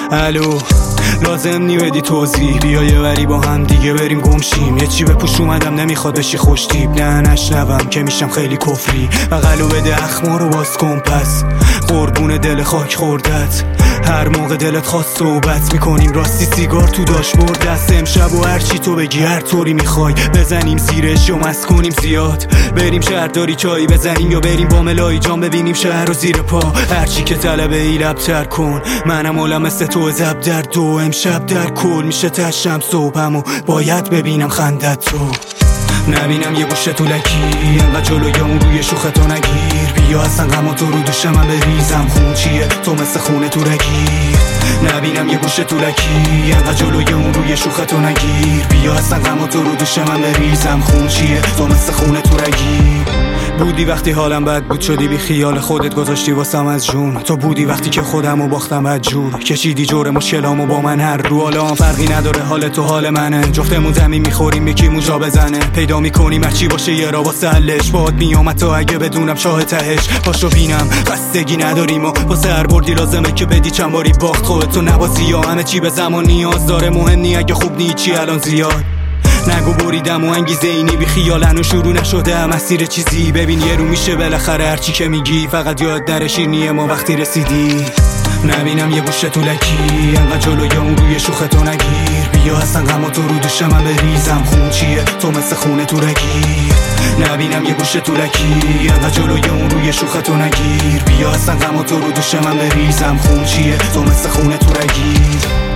الو لازم نی بدی توضیح، بیا یه وری با هم دیگه بریم گمشیم. یه چی به پوش اومدم نمیخواد بشی خوش تیپ، نه نشنوم که میشم خیلی کفری. بغلو بده اخما رو باز کن پس، قربون دل خاک خوردت. هر موقع دلت خواست صحبت میکنیم راستی سیگار تو داشبورد دست. امشب و هر چی تو بگی هر طوری میخوای بزنیم زیرش یا مست کنیم زیاد. بریم شهرداری چایی بزنیم یا بریم با ملایی جان ببینیم شهر رو زیر پا. هر چی که طلبه ای لبتر کن، منم عالم مثل تو زب در دو. امشب در کل میشه تشم صبحم و باید ببینم خندت تو. نبینم یه گوشه تو لکی انقدر جلویمون روی شوختو نگیر. بیا اصلا غم تو رو دوش من بریزم، خون چیه تو مثل خونه تو رگیر. نبینم یه گوشه تو لکی انقدر جلویمون روی شوختو نگیر. بیا اصلا غم تو رو دوش من بریزم، خون چیه تو مثل خونه تو رگیر. بودی وقتی حالم بد بود شدی بی خیال خودت گذاشتی واسم از جون. تو بودی وقتی که خودمو باختم بد جور، کشیدی جور مشکلامو با من هر رو. حالا فرقی نداره حال تو حال منه، جفتمون زمین میخوریم یکی موجا بزنه. پیدا میکنیم هرچی باشه یه را واسه حلش، باد میامد تا اگه بدونم شاه تهش. پاشو بینم خستگی نداریم و واسه هر بردی لازمه که بدی چند باری باخت. خودتو نبازی یا همه چی به زمان نیاز داره، مهم نی اگه خوب نی چی الان زیاد. نگو بریدم و انگیزه اینی بی خیالن و شروع نشده مسیر چیزی. ببین یه رو میشه بالاخره هرچی که میگی، فقط یاد نره شیرینی ما وقتی رسیدی. نبینم یه گوشه تو لکی انقدر جلوی اون روی شوختو نگیر. بیا اصلا غم تو رو دوش من بریزم، خون چیه تو مثل خونه تو رگیر. نبینم یه گوشه تو لکی انقدر جلوی اون روی شوختو نگیر. بیا اصلا غم تو رو دوش من بریزم، خون چیه تو مثل خونه تو رگیر.